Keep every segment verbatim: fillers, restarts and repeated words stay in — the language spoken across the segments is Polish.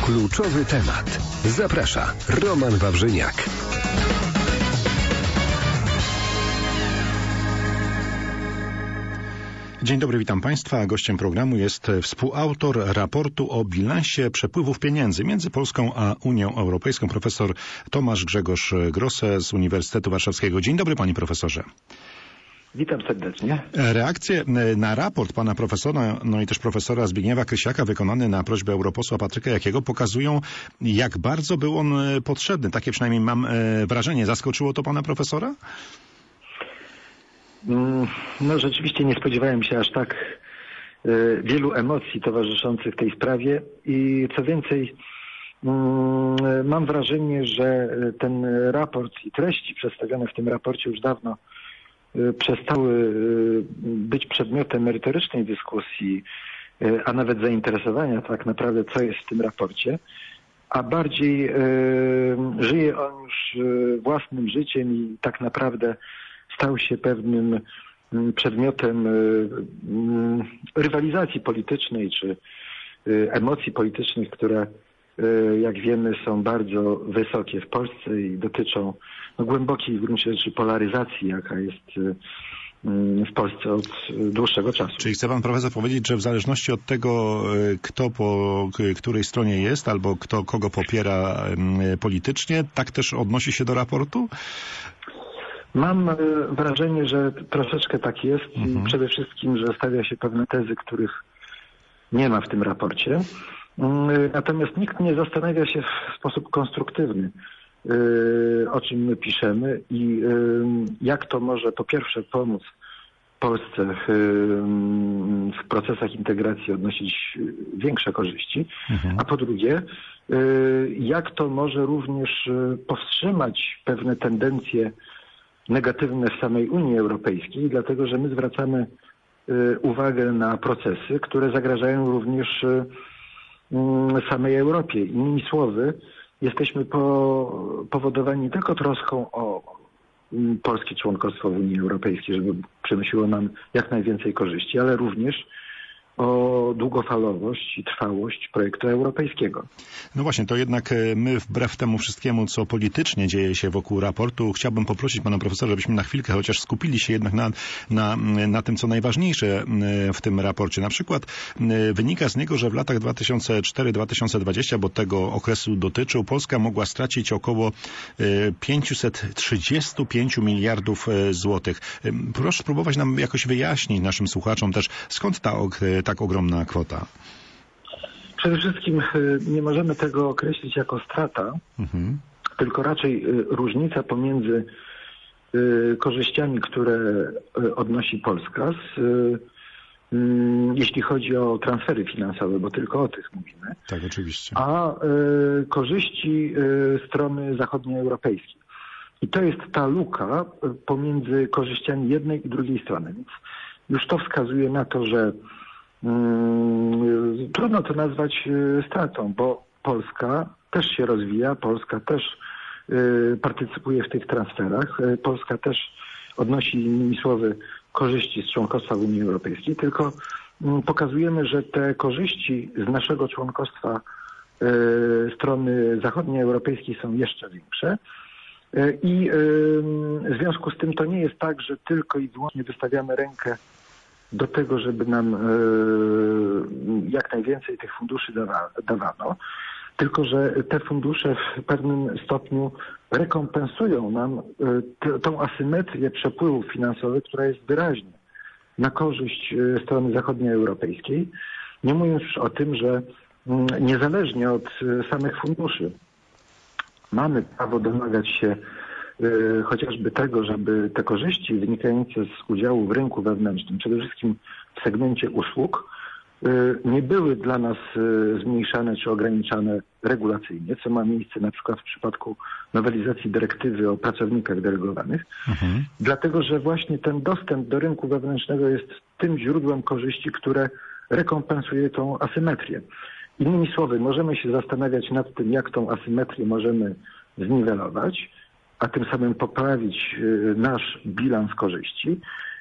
Kluczowy temat. Zaprasza Roman Wawrzyniak. Dzień dobry, witam Państwa. Gościem programu jest współautor raportu o bilansie przepływów pieniędzy między Polską a Unią Europejską, profesor Tomasz Grzegorz Grosse z Uniwersytetu Warszawskiego. Dzień dobry, panie profesorze. Witam serdecznie. Reakcje na raport pana profesora, no i też profesora Zbigniewa Krysiaka wykonany na prośbę europosła Patryka Jakiego pokazują, jak bardzo był on potrzebny. Takie przynajmniej mam wrażenie. Zaskoczyło to pana profesora? No rzeczywiście nie spodziewałem się aż tak y, wielu emocji towarzyszących tej sprawie i co więcej y, mam wrażenie, że ten raport i treści przedstawione w tym raporcie już dawno y, przestały y, być przedmiotem merytorycznej dyskusji, y, a nawet zainteresowania tak naprawdę co jest w tym raporcie, a bardziej y, żyje on już y, własnym życiem i tak naprawdę stał się pewnym przedmiotem rywalizacji politycznej czy emocji politycznych, które, jak wiemy, są bardzo wysokie w Polsce i dotyczą no, głębokiej w gruncie rzeczy polaryzacji, jaka jest w Polsce od dłuższego czasu. Czyli chce pan profesor powiedzieć, że w zależności od tego, kto po której stronie jest albo kto kogo popiera politycznie, tak też odnosi się do raportu? Mam wrażenie, że troszeczkę tak jest mhm. i przede wszystkim, że stawia się pewne tezy, których nie ma w tym raporcie. Natomiast nikt nie zastanawia się w sposób konstruktywny, o czym my piszemy i jak to może po pierwsze pomóc Polsce w procesach integracji odnosić większe korzyści, mhm. a po drugie, jak to może również powstrzymać pewne tendencje negatywne w samej Unii Europejskiej, dlatego że my zwracamy y, uwagę na procesy, które zagrażają również y, y, samej Europie. Innymi słowy, jesteśmy po, powodowani nie tylko troską o y, polskie członkostwo w Unii Europejskiej, żeby przynosiło nam jak najwięcej korzyści, ale również o długofalowość i trwałość projektu europejskiego. No właśnie, to jednak my wbrew temu wszystkiemu, co politycznie dzieje się wokół raportu, chciałbym poprosić pana profesora, żebyśmy na chwilkę chociaż skupili się jednak na, na, na tym, co najważniejsze w tym raporcie. Na przykład wynika z niego, że w latach dwa tysiące czwarty do dwa tysiące dwudziestego, bo tego okresu dotyczył, Polska mogła stracić około pięćset trzydzieści pięć miliardów złotych. Proszę spróbować nam jakoś wyjaśnić naszym słuchaczom też, skąd ta tak ogromna kwota? Przede wszystkim nie możemy tego określić jako strata, mhm. tylko raczej różnica pomiędzy korzyściami, które odnosi Polska, z, jeśli chodzi o transfery finansowe, bo tylko o tych mówimy, tak, oczywiście. a korzyści strony zachodnioeuropejskiej. I to jest ta luka pomiędzy korzyściami jednej i drugiej strony. Więc już to wskazuje na to, że Hmm, trudno to nazwać stratą, bo Polska też się rozwija, Polska też y, partycypuje w tych transferach, y, Polska też odnosi, innymi słowy, korzyści z członkostwa w Unii Europejskiej, tylko y, pokazujemy, że te korzyści z naszego członkostwa y, strony zachodnioeuropejskiej są jeszcze większe. Y, I y, w związku z tym to nie jest tak, że tylko i wyłącznie wystawiamy rękę do tego, żeby nam y, jak najwięcej tych funduszy dawa, dawano, tylko że te fundusze w pewnym stopniu rekompensują nam y, t, tą asymetrię przepływów finansowych, która jest wyraźnie na korzyść y, strony zachodnioeuropejskiej, nie mówiąc już o tym, że y, niezależnie od y, samych funduszy mamy prawo domagać się y, chociażby tego, żeby te korzyści wynikające z udziału w rynku wewnętrznym, przede wszystkim w segmencie usług, y, nie były dla nas y, zmniejszane czy ograniczane regulacyjnie, co ma miejsce na przykład w przypadku nowelizacji dyrektywy o pracownikach delegowanych, mhm. dlatego że właśnie ten dostęp do rynku wewnętrznego jest tym źródłem korzyści, które rekompensuje tą asymetrię. Innymi słowy, możemy się zastanawiać nad tym, jak tą asymetrię możemy zniwelować, a tym samym poprawić nasz bilans korzyści.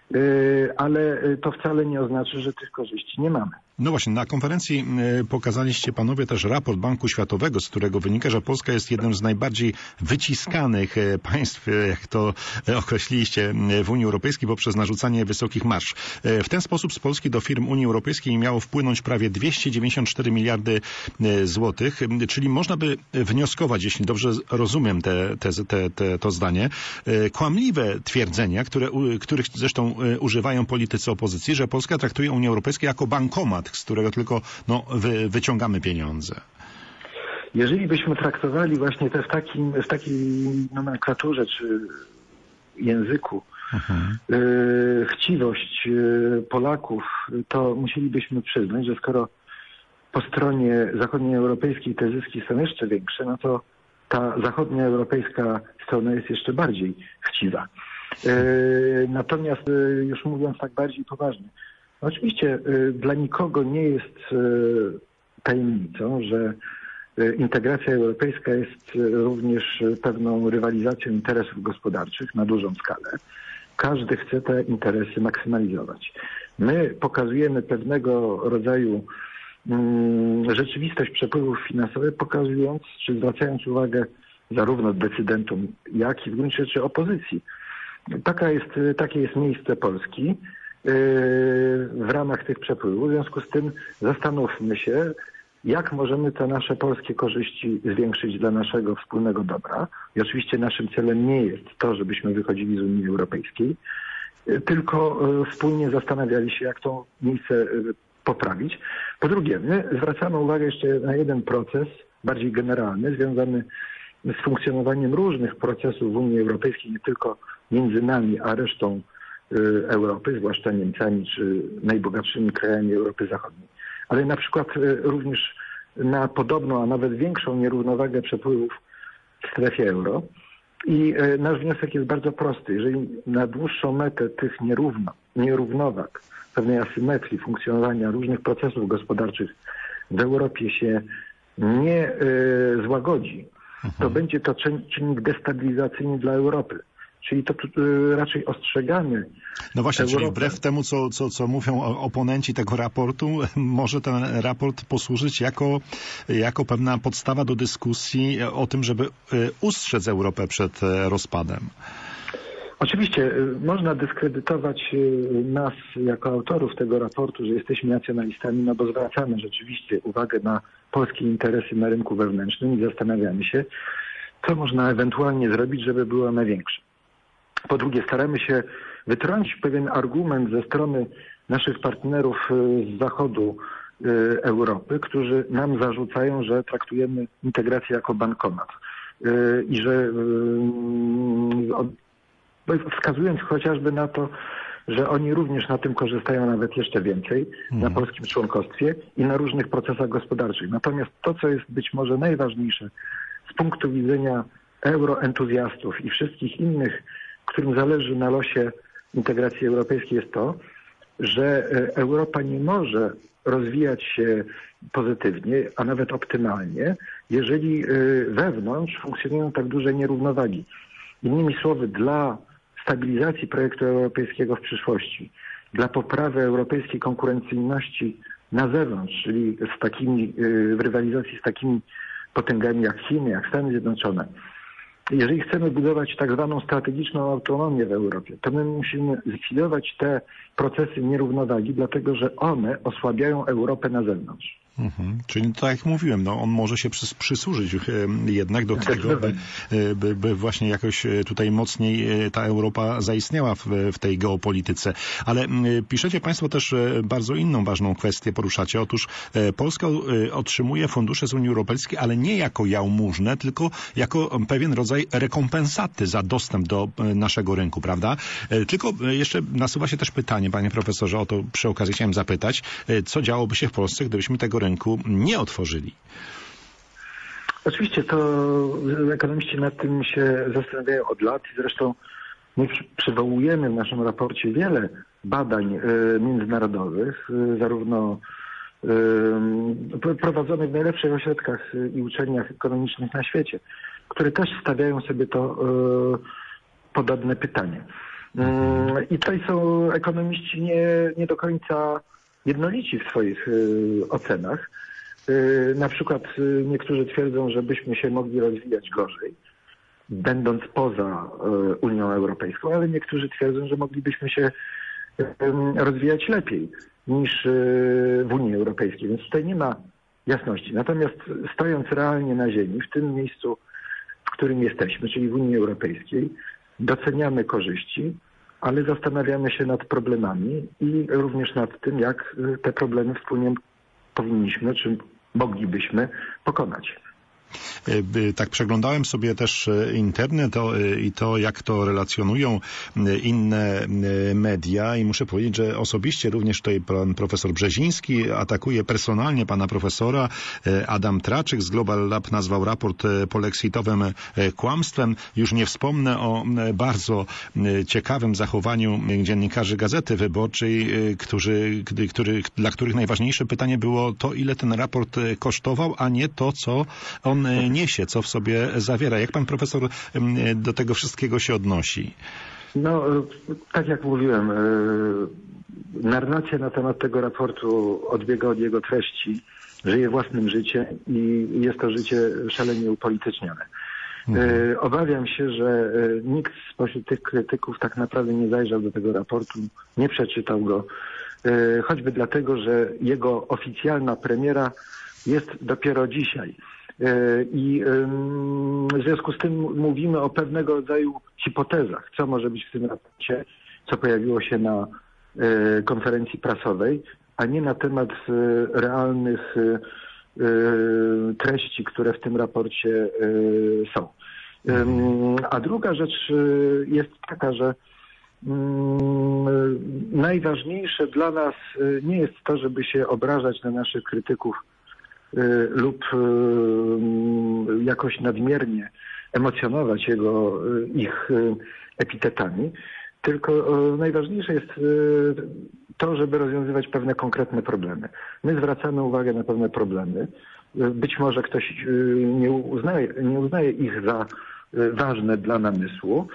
ale to wcale nie oznacza, że tych korzyści nie mamy. No właśnie, na konferencji pokazaliście panowie też raport Banku Światowego, z którego wynika, że Polska jest jednym z najbardziej wyciskanych państw, jak to określiliście, w Unii Europejskiej poprzez narzucanie wysokich marż. W ten sposób z Polski do firm Unii Europejskiej miało wpłynąć prawie dwieście dziewięćdziesiąt cztery miliardy złotych, czyli można by wnioskować, jeśli dobrze rozumiem te, te, te, te, to zdanie, kłamliwe twierdzenia, które, których zresztą używają politycy opozycji, że Polska traktuje Unię Europejską jako bankomat, z którego tylko no, wy, wyciągamy pieniądze. Jeżeli byśmy traktowali właśnie te w, takim, w takiej nomenklaturze czy języku mhm. y, chciwość y, Polaków, to musielibyśmy przyznać, że skoro po stronie zachodnioeuropejskiej te zyski są jeszcze większe, no to ta zachodnioeuropejska strona jest jeszcze bardziej chciwa. Y, natomiast y, już mówiąc tak bardziej poważnie, oczywiście dla nikogo nie jest tajemnicą, że integracja europejska jest również pewną rywalizacją interesów gospodarczych na dużą skalę. Każdy chce te interesy maksymalizować. My pokazujemy pewnego rodzaju rzeczywistość przepływów finansowych, pokazując czy zwracając uwagę zarówno decydentom, jak i w gruncie rzeczy opozycji. Taka jest, takie jest miejsce Polski w ramach tych przepływów. W związku z tym zastanówmy się, jak możemy te nasze polskie korzyści zwiększyć dla naszego wspólnego dobra. I oczywiście naszym celem nie jest to, żebyśmy wychodzili z Unii Europejskiej, tylko wspólnie zastanawiali się, jak to miejsce poprawić. Po drugie, my zwracamy uwagę jeszcze na jeden proces bardziej generalny, związany z funkcjonowaniem różnych procesów w Unii Europejskiej, nie tylko między nami a resztą Europy, zwłaszcza Niemcami czy najbogatszymi krajami Europy Zachodniej, ale na przykład również na podobną, a nawet większą nierównowagę przepływów w strefie euro. I nasz wniosek jest bardzo prosty. Jeżeli na dłuższą metę tych nierówno, nierównowag, pewnej asymetrii funkcjonowania różnych procesów gospodarczych w Europie się nie y, złagodzi, to mhm. będzie to czynnik destabilizacyjny dla Europy. Czyli to raczej ostrzegamy. No właśnie, Europę. Czyli wbrew temu, co, co, co mówią oponenci tego raportu, może ten raport posłużyć jako, jako pewna podstawa do dyskusji o tym, żeby ustrzec Europę przed rozpadem. Oczywiście można dyskredytować nas jako autorów tego raportu, że jesteśmy nacjonalistami, no bo zwracamy rzeczywiście uwagę na polskie interesy na rynku wewnętrznym i zastanawiamy się, co można ewentualnie zrobić, żeby było one większe. Po drugie, staramy się wytrącić pewien argument ze strony naszych partnerów z zachodu Europy, którzy nam zarzucają, że traktujemy integrację jako bankomat i że wskazując chociażby na to, że oni również na tym korzystają nawet jeszcze więcej, mhm. na polskim członkostwie i na różnych procesach gospodarczych. Natomiast to, co jest być może najważniejsze z punktu widzenia euroentuzjastów i wszystkich innych, którym zależy na losie integracji europejskiej, jest to, że Europa nie może rozwijać się pozytywnie, a nawet optymalnie, jeżeli wewnątrz funkcjonują tak duże nierównowagi. Innymi słowy, dla stabilizacji projektu europejskiego w przyszłości, dla poprawy europejskiej konkurencyjności na zewnątrz, czyli z takimi, w rywalizacji z takimi potęgami jak Chiny, jak Stany Zjednoczone, jeżeli chcemy budować tak zwaną strategiczną autonomię w Europie, to my musimy zlikwidować te procesy nierównowagi, dlatego że one osłabiają Europę na zewnątrz. Mhm. Czyli tak jak mówiłem, no on może się przys przysłużyć jednak do tego, by, by, by właśnie jakoś tutaj mocniej ta Europa zaistniała w, w tej geopolityce. Ale piszecie Państwo też bardzo inną ważną kwestię, poruszacie. Otóż Polska otrzymuje fundusze z Unii Europejskiej, ale nie jako jałmużnę, tylko jako pewien rodzaj rekompensaty za dostęp do naszego rynku, prawda? Tylko jeszcze nasuwa się też pytanie, panie profesorze, o to przy okazji chciałem zapytać, co działoby się w Polsce, gdybyśmy tego rynku nie otworzyli? Oczywiście to ekonomiści nad tym się zastanawiają od lat. Zresztą my przywołujemy w naszym raporcie wiele badań y, międzynarodowych, y, zarówno y, prowadzonych w najlepszych ośrodkach y, i uczelniach ekonomicznych na świecie, które też stawiają sobie to y, podobne pytanie. I tutaj są ekonomiści nie, nie do końca jednolici w swoich ocenach. Na przykład niektórzy twierdzą, że byśmy się mogli rozwijać gorzej, będąc poza Unią Europejską, ale niektórzy twierdzą, że moglibyśmy się rozwijać lepiej niż w Unii Europejskiej, więc tutaj nie ma jasności. Natomiast stojąc realnie na ziemi, w tym miejscu, w którym jesteśmy, czyli w Unii Europejskiej, doceniamy korzyści, ale zastanawiamy się nad problemami i również nad tym, jak te problemy wspólnie powinniśmy, czy moglibyśmy pokonać. Tak przeglądałem sobie też internet i to, jak to relacjonują inne media i muszę powiedzieć, że osobiście również tutaj pan profesor Brzeziński atakuje personalnie pana profesora. Adam Traczyk z Global Lab nazwał raport polexitowym kłamstwem. Już nie wspomnę o bardzo ciekawym zachowaniu dziennikarzy Gazety Wyborczej, którzy, który, dla których najważniejsze pytanie było to, ile ten raport kosztował, a nie to, co on niesie, co w sobie zawiera. Jak pan profesor do tego wszystkiego się odnosi? No, tak jak mówiłem, narracja na temat tego raportu odbiega od jego treści, żyje własnym życiem i jest to życie szalenie upolitycznione. Mhm. Obawiam się, że nikt spośród tych krytyków tak naprawdę nie zajrzał do tego raportu, nie przeczytał go, choćby dlatego, że jego oficjalna premiera jest dopiero dzisiaj. I w związku z tym mówimy o pewnego rodzaju hipotezach, co może być w tym raporcie, co pojawiło się na konferencji prasowej, a nie na temat realnych treści, które w tym raporcie są. A druga rzecz jest taka, że najważniejsze dla nas nie jest to, żeby się obrażać na naszych krytyków lub jakoś nadmiernie emocjonować jego, ich epitetami, tylko najważniejsze jest to, żeby rozwiązywać pewne konkretne problemy. My zwracamy uwagę na pewne problemy. Być może ktoś nie uznaje, nie uznaje ich za ważne dla namysłu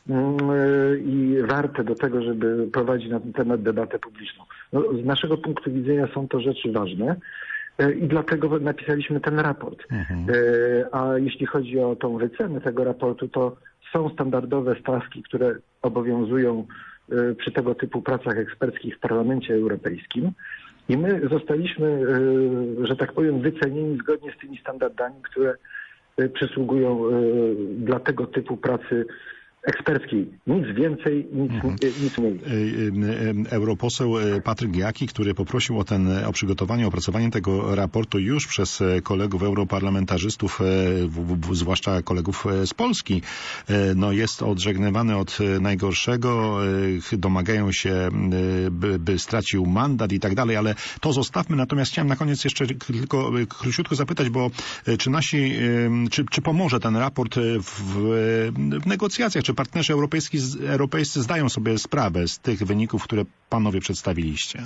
i warte do tego, żeby prowadzić na ten temat debatę publiczną. No, z naszego punktu widzenia są to rzeczy ważne. I dlatego napisaliśmy ten raport. Mhm. A jeśli chodzi o tą wycenę tego raportu, to są standardowe stawki, które obowiązują przy tego typu pracach eksperckich w Parlamencie Europejskim. I my zostaliśmy, że tak powiem, wycenieni zgodnie z tymi standardami, które przysługują dla tego typu pracy eksperckiej. Nic więcej, nic, mhm. nic mniej. Europoseł Patryk Jaki, który poprosił o ten, o przygotowanie, opracowanie tego raportu już przez kolegów europarlamentarzystów, w, w, zwłaszcza kolegów z Polski, no jest odżegnywany od najgorszego, domagają się, by, by stracił mandat i tak dalej, ale to zostawmy. Natomiast chciałem na koniec jeszcze tylko króciutko zapytać, bo czy nasi, czy, czy pomoże ten raport w, w negocjacjach, czy partnerzy europejscy, europejscy zdają sobie sprawę z tych wyników, które panowie przedstawiliście?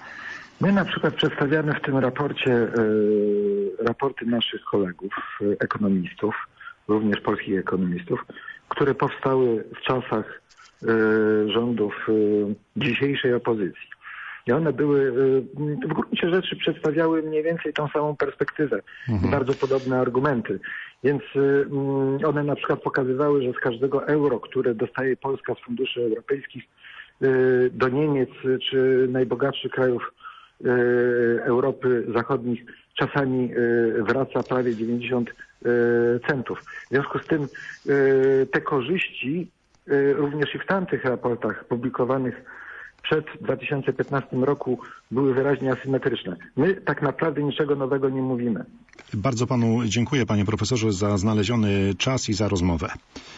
My na przykład przedstawiamy w tym raporcie y, raporty naszych kolegów, y, ekonomistów, również polskich ekonomistów, które powstały w czasach y, rządów y, dzisiejszej opozycji. I one były, y, w gruncie rzeczy przedstawiały mniej więcej tą samą perspektywę mhm. i bardzo podobne argumenty. Więc y, one na przykład pokazywały, że z każdego euro, które dostaje Polska z funduszy europejskich y, do Niemiec czy najbogatszych krajów y, Europy Zachodnich, czasami y, wraca prawie dziewięćdziesiąt y, centów. W związku z tym y, te korzyści y, również i w tamtych raportach publikowanych przed dwa tysiące piętnastym roku były wyraźnie asymetryczne. My tak naprawdę niczego nowego nie mówimy. Bardzo panu dziękuję, panie profesorze, za znaleziony czas i za rozmowę.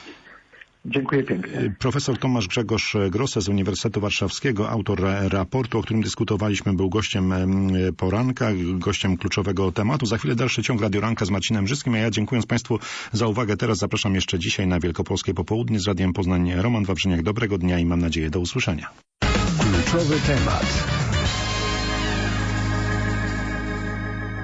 Dziękuję pięknie. Profesor Tomasz Grzegorz Grosse z Uniwersytetu Warszawskiego, autor raportu, o którym dyskutowaliśmy, był gościem poranka, gościem kluczowego tematu. Za chwilę dalszy ciąg Radio Ranka z Marcinem Brzyskim, a ja dziękując państwu za uwagę teraz zapraszam jeszcze dzisiaj na Wielkopolskie Popołudnie z Radiem Poznań. Roman Wawrzyniak. Dobrego dnia i mam nadzieję do usłyszenia. Kluczowy temat.